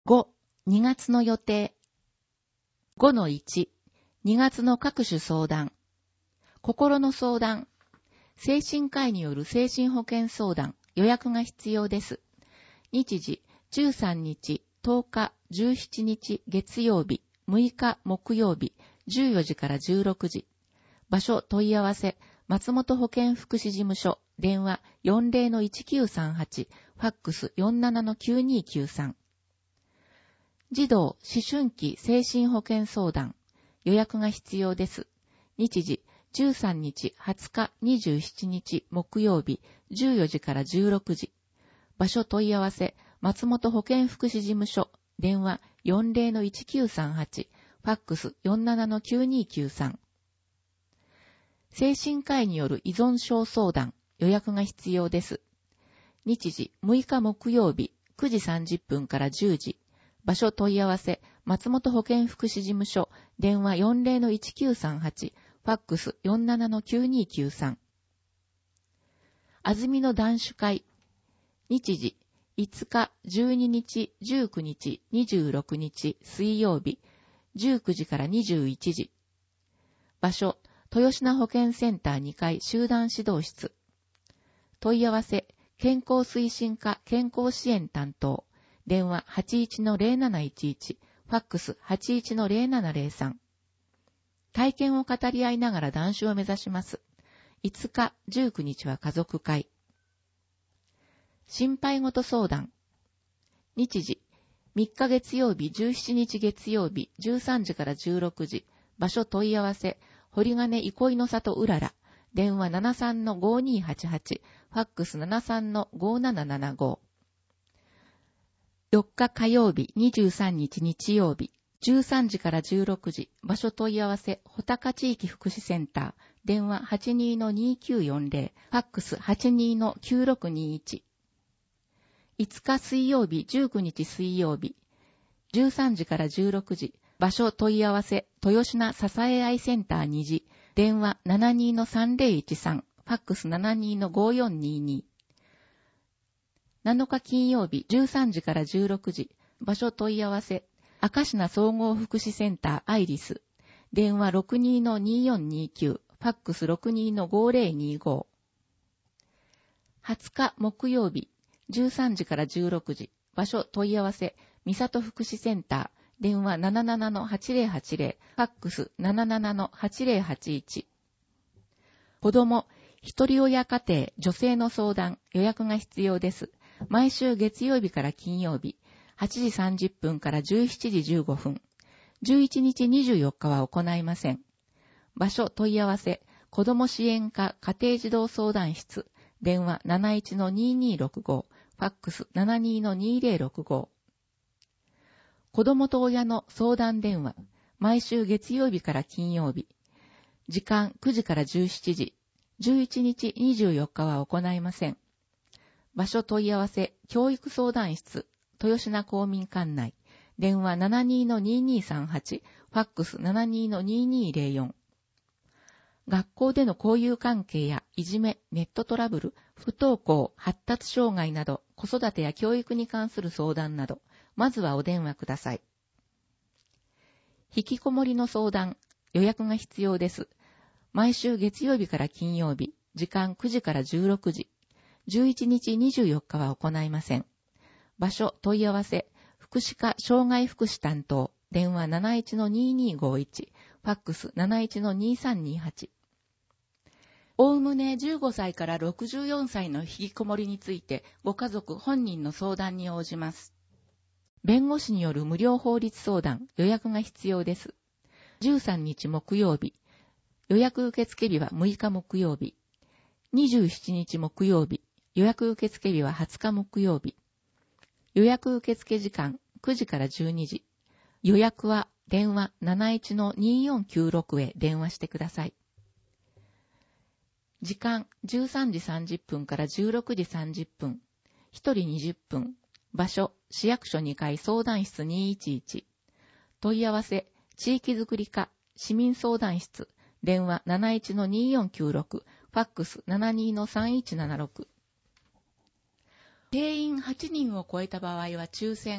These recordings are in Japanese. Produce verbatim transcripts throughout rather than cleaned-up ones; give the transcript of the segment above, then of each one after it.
ご、にがつの予定。ごのいち、にがつの各種相談。心の相談。精神科医による精神保健相談。予約が必要です。日時、じゅうさんにち、とおか、じゅうしちにち月曜日、むいか木曜日、じゅうよじからじゅうろくじ。場所問い合わせ、松本保健福祉事務所、電話 よんじゅうのいちきゅうさんはち、ファックス よんじゅうななのきゅうにきゅうさん。児童、思春期精神保健相談。予約が必要です。日時、じゅうさんにち、はつか、にじゅうしちにち木曜日、じゅうよじからじゅうろくじ。場所問い合わせ、松本保健福祉事務所、電話 よんじゅうのいちきゅうさんはち、ファックス よんじゅうななのきゅうにきゅうさん。精神科医による依存症相談。予約が必要です。日時、むいか木曜日、くじさんじゅっぷんからじゅうじ。場所問い合わせ、松本保健福祉事務所、電話 よんじゅうのいちきゅうさんはち、ファックス よんじゅうななのきゅうにきゅうさん。あずみの男子会。日時、いつか、じゅうににち、じゅうくにち、にじゅうろくにち水曜日、じゅうくじからにじゅういちじ。場所、豊品保健センターにかい集団指導室。問い合わせ、健康推進課健康支援担当。電話 はちいちのゼロなないちいち、ファックス はちいちのゼロななゼロさん。体験を語り合いながら断酒を目指します。いつか、じゅうくにちは家族会。心配事相談。日時、みっか月曜日、じゅうしちにち月曜日、じゅうさんじからじゅうろくじ。場所問い合わせ、堀金憩いの里うらら。電話 ななさんのごにーはちはち、ファックス ななさんのごななななご。よっか火曜日、にじゅうさんにち日曜日、じゅうさんじからじゅうろくじ。場所問い合わせ、穂高地域福祉センター。電話 はちにーのにーきゅうよんゼロ、ファックス はちにーのきゅうろくにーいち。いつか水曜日、じゅうくにち水曜日、じゅうさんじからじゅうろくじ。場所問い合わせ、豊品支え合いセンターにじ。電話 ななにーのさんぜろいちさん、ファックス ななにーのごよんにーにー。なのか金曜日、じゅうさんじからじゅうろくじ。場所問い合わせ、明科総合福祉センターアイリス。電話 ろくにーのにーよんにーきゅう、ファックス ろくにーのごぜろにーご。はつか木曜日、じゅうさんじからじゅうろくじ。場所問い合わせ、三里福祉センター。電話 ななななのはちぜろはちぜろ、ファックス ななななのはちぜろはちいち。子供、一人親家庭、女性の相談、予約が必要です。毎週月曜日から金曜日、はちじさんじゅっぷんからじゅうしちじじゅうごふん。じゅういちにちにじゅうよっかは行いません。場所問い合わせ、子ども支援課家庭児童相談室。電話 なないちのにーにーろくご、ファックス ななにーのにーぜろろくご。子どもと親の相談電話。毎週月曜日から金曜日。時間くじからじゅうしちじ。じゅういちにちにじゅうよっかは行いません。場所問い合わせ、教育相談室、豊品公民館内。電話 ななにーのにーにーさんはち、ファックス ななにーのにーにーぜろよん。学校での交友関係やいじめ、ネットトラブル、不登校、発達障害など、子育てや教育に関する相談など、まずはお電話ください。引きこもりの相談、予約が必要です。毎週月曜日から金曜日、時間くじからじゅうろくじ。じゅういちにちにじゅうよっかは行いません。場所問い合わせ、福祉課障害福祉担当、電話 なないちのにーにーごいち、ファックス なないちのにーさんにーはち。おおむねじゅうごさいからろくじゅうよんさいの引きこもりについてご家族本人の相談に応じます。弁護士による無料法律相談、予約が必要です。じゅうさんにち木曜日、予約受付日はむいか木曜日、にじゅうしちにち木曜日、予約受付日ははつか木曜日。予約受付時間くじからじゅうにじ。予約は電話 なないちのにーよんきゅうろく へ電話してください。時間じゅうさんじさんじゅっぷんからじゅうろくじさんじゅっぷん。ひとりにじゅっぷん。場所市役所にかい相談室にーいちいち。問い合わせ地域づくり課市民相談室。電話 なないちのにーよんきゅうろく、ファックス ななにーのさんいちななろく。定員はちにんを超えた場合は抽選、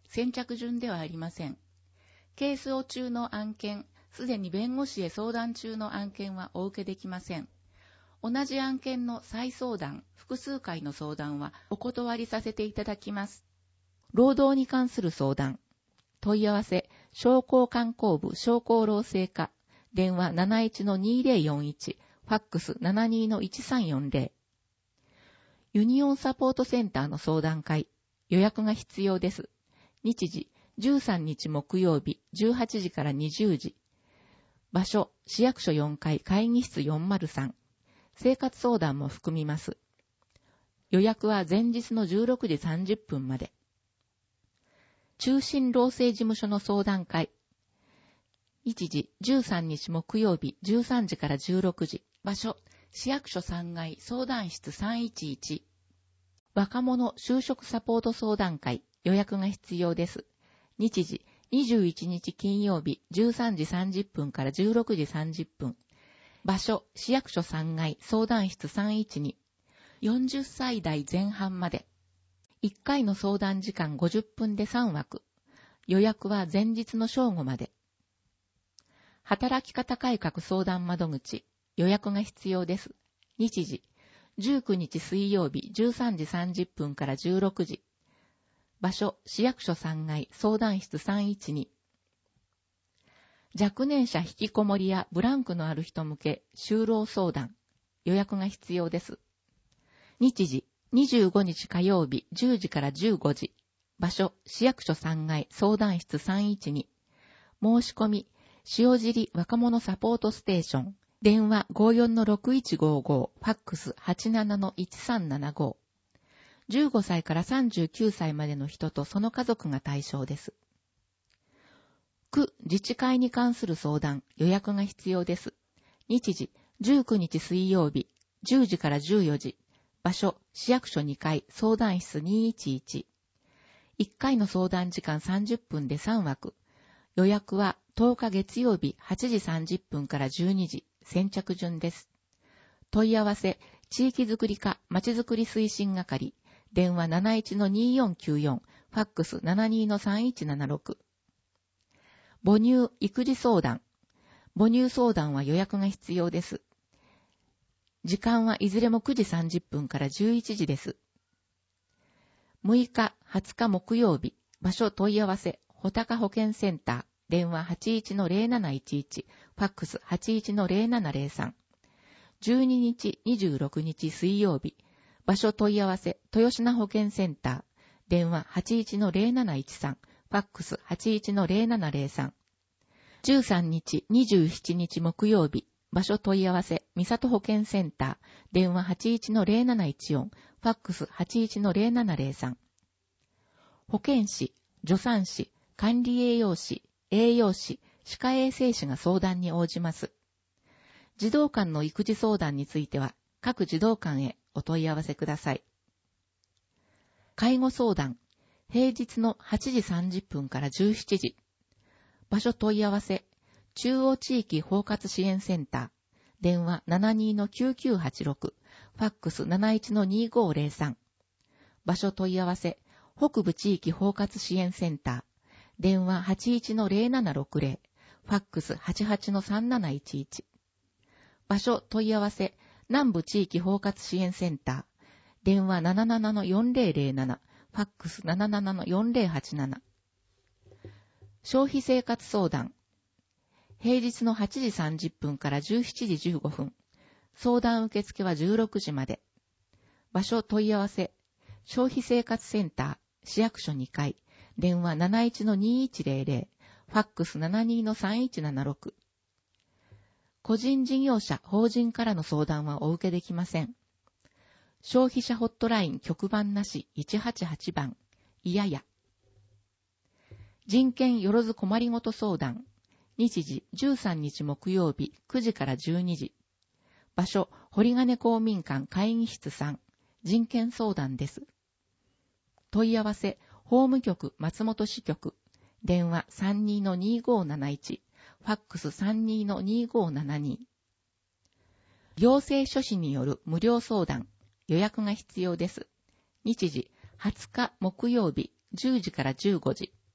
先着順ではありません。係争中の案件、すでに弁護士へ相談中の案件はお受けできません。同じ案件の再相談、複数回の相談はお断りさせていただきます。労働に関する相談。問い合わせ、商工観光部商工労政課、電話 なないちのにぜろよんいち、ファックス ななにのいちさんよんぜろ。ユニオンサポートセンターの相談会、予約が必要です。日時、じゅうさんにち木曜日、じゅうはちじからにじゅうじ。場所、市役所よんかい会議室よんまるさん。生活相談も含みます。予約は前日のじゅうろくじさんじゅっぷんまで。中心労政事務所の相談会。日時、じゅうさんにち木曜日、じゅうさんじからじゅうろくじ。場所、市役所さんがい相談室さんいちいち。若者就職サポート相談会、予約が必要です。日時、にじゅういちにち金曜日、じゅうさんじさんじゅっぷんからじゅうろくじさんじゅっぷん。場所、市役所さんがい相談室さんいちに。よんじゅっさい代前半まで。いっかいの相談時間ごじゅっぷんでさんわく。予約は前日の正午まで。働き方改革相談窓口。予約が必要です。日時、じゅうくにち水曜日じゅうさんじさんじゅっぷんからじゅうろくじ。場所、市役所さんがい相談室さんいちに。若年者引きこもりやブランクのある人向け就労相談。予約が必要です。日時、にじゅうごにち火曜日じゅうじからじゅうごじ。場所、市役所さんがい相談室さんいちに。申し込み、塩尻若者サポートステーション。電話 ごーよんのろくいちごーごー、ファックス はちななのいちさんななご。じゅうごさいからさんじゅうきゅうさいまでの人とその家族が対象です。区自治会に関する相談、予約が必要です。日時、じゅうくにち水曜日、じゅうじからじゅうよじ。場所、市役所にかい、相談室にいちいち。いっかいの相談時間さんじゅっぷんでさんわく。予約はとおか月曜日はちじさんじゅっぷんからじゅうにじ。先着順です。問い合わせ、地域づくり課まちづくり推進係。電話 なないちのによんきゅうよん、ファックス ななにのさんいちななろく。母乳育児相談。母乳相談は予約が必要です。時間はいずれもくじさんじゅっぷんからじゅういちじです。むいか、はつか木曜日。場所問い合わせ、穂高保健センター。電話 はちいちのぜろなないちいち、ファックス はちいちのぜろななぜろさん。じゅうににちにじゅうろくにち水曜日。場所問い合わせ、豊品保健センター。電話 はちいちのぜろなないちさん、ファックス はちいちのぜろななぜろさん。じゅうさんにちにじゅうしちにち木曜日。場所問い合わせ、三里保健センター。電話 はちいちのぜろなないちよん、ファックス はちいちのぜろななぜろさん。保健師、助産師、管理栄養士、栄養士、歯科衛生士が相談に応じます。児童館の育児相談については、各児童館へお問い合わせください。介護相談、平日のはちじさんじゅっぷんからじゅうしちじ。場所問い合わせ、中央地域包括支援センター。電話 ななにのきゅうきゅうはちろく、ファックス なないちのにごぜろさん。場所問い合わせ、北部地域包括支援センター。電話 はちいちのぜろななろくぜろ、ファックス はちはちのさんなないちいち。場所問い合わせ、南部地域包括支援センター。電話 ななななのよんぜろぜろなな、ファックス ななななのよんぜろはちなな。消費生活相談。平日のはちじさんじゅっぷんからじゅうしちじじゅうごふん。相談受付はじゅうろくじまで。場所問い合わせ、消費生活センター、市役所にかい。電話 なないちのにいちぜろぜろ、ファックス ななにのさんいちななろく。個人事業者、法人からの相談はお受けできません。消費者ホットライン局番なしいちはちはちばん、いやや。人権よろず困りごと相談。日時じゅうさんにち木曜日くじからじゅうにじ。場所、堀金公民館会議室さん、人権相談です。問い合わせ、法務局松本支局。電話 さんにのにごなないち、ファックス さんにのにごななに。行政書士による無料相談。予約が必要です。日時はつか木曜日じゅうじからじゅうごじ。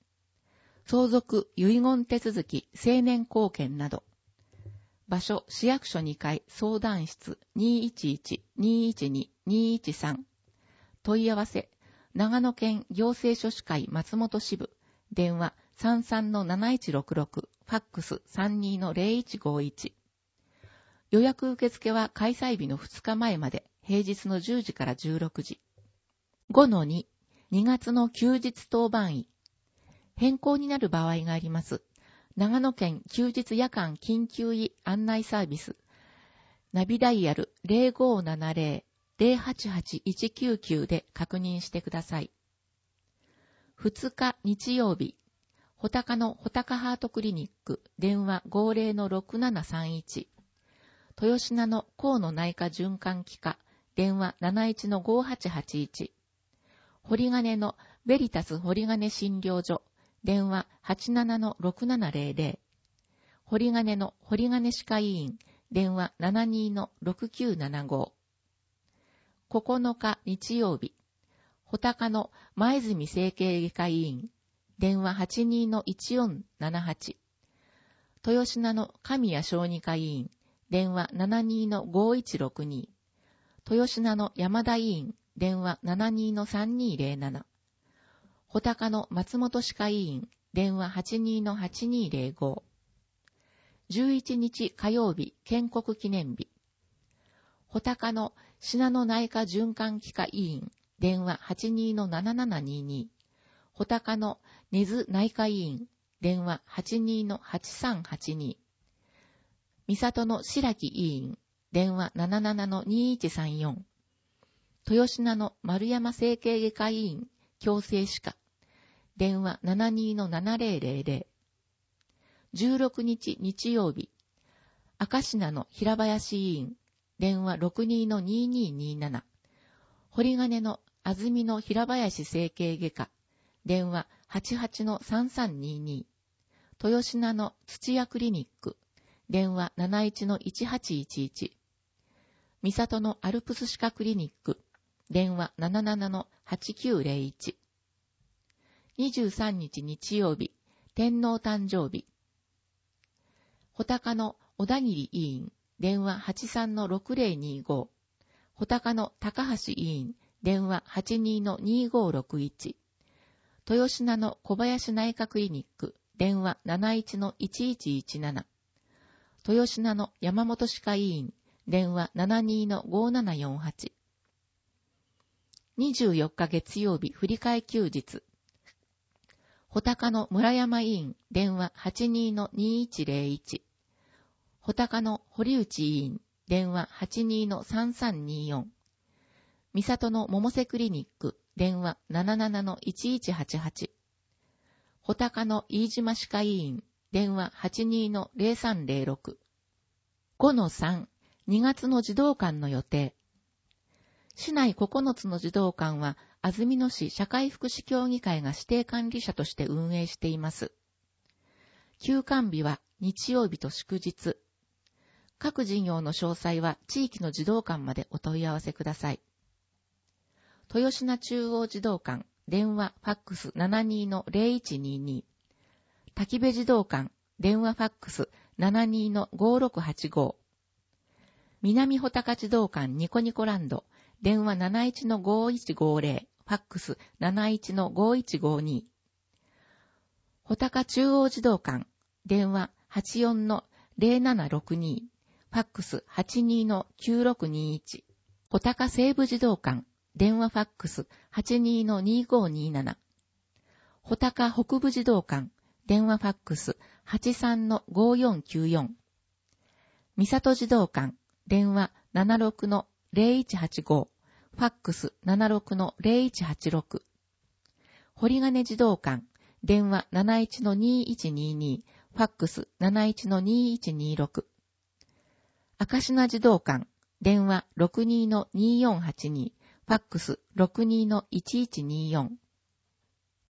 相続遺言手続き成年後見など。場所、市役所にかい相談室 にーいちいち にーいちに にーいちさん。問い合わせ、長野県行政書士会松本支部、電話 さんさんのなないちろくろく、ファックス さんにのゼロいちごいち。予約受付は開催日のふつかまえまで、平日のじゅうじからじゅうろくじ。ごのに、にがつの休日当番医。変更になる場合があります。長野県休日夜間緊急医案内サービス、ナビダイヤル ゼロごななゼロ ゼロはちはちいちきゅうきゅう で確認してください。ふつか日曜日、穂高の穂高ハートクリニック、電話 ごゼロのろくななさんいち。豊品の河野内科循環器科、電話 なないちのごはちはちいち。堀金のベリタス堀金診療所、電話 はちななのろくななゼロゼロ。堀金の堀金歯科医院、電話 ななにのろくきゅうななご。ここのか日曜日、穂高の前住整形外科医院、電話 はちにのいちよんななはち。豊品の神谷小児科医院、電話 ななにのごいちろくに。豊品の山田医院、電話 ななにのさんにゼロなな。穂高の松本歯科医院、電話 はちにのはちにゼロご。じゅういちにち火曜日、建国記念日。穂高の信濃内科循環器科医院、電話 はちにのななななにに。穂高の根津内科医院、電話 はちにのはちさんはちに。三郷の白木医院、電話 ななななのにいちさんよん。豊品の丸山整形外科医院、矯正歯科、電話 ななにのななゼロゼロゼロ。じゅうろくにち日曜日、赤品の平林医院、電話 ろくにのににになな。堀金の安住の平林整形外科、電話 はちはちのさんさんにに。豊品の土屋クリニック、電話 なないちのいちはちいちいち。三郷のアルプス歯科クリニック、電話 ななななのはちきゅうゼロいち。にじゅうさんにち日曜日、天皇誕生日。穂高の小田切医院、電話 はちさんのろくゼロにご。穂高の高橋医院、電話 はちにのにごろくいち。豊品の小林内科クリニック、電話 なないちのいちいちいちなな。豊品の山本歯科医院、電話 ななにのごななよんはち。にじゅうよっか月曜日、振り替え休日。穂高の村山医院、電話 はちにのにいちゼロいち。穂高の堀内医院、電話 はちにのさんさんによん。三郷の百瀬クリニック、電話 ななななのいちいちはちはち。穂高の飯島歯科医院、電話 はちにのゼロさんゼロろく。ごのさん、にがつの児童館の予定。市内ここのつの児童館は、安曇野市社会福祉協議会が指定管理者として運営しています。休館日は日曜日と祝日。各事業の詳細は地域の児童館までお問い合わせください。豊品中央児童館、電話ファックス ななにのゼロいちにに。滝部児童館、電話ファックス ななにのごろくはちご。南穂高児童館ニコニコランド、電話 なないちのごいちごゼロ、ファックス なないちのごいちごに。穂高中央児童館、電話 はちよんのゼロななろくに、ファックス はちにのきゅうろくにいち。穂高西部児童館、電話ファックス はちにのにごになな。穂高北部児童館、電話ファックス はちさんのごよんきゅうよん。三郷児童館、電話 ななろくのゼロいちはちご、ファックス ななろくのゼロいちはちろく。堀金児童館、電話 なないちのにいちにに、ファックス なないちのにいちにろく。赤品児童館、電話 ろくにのによんはちに、ファックス ろくにのいちいちによん。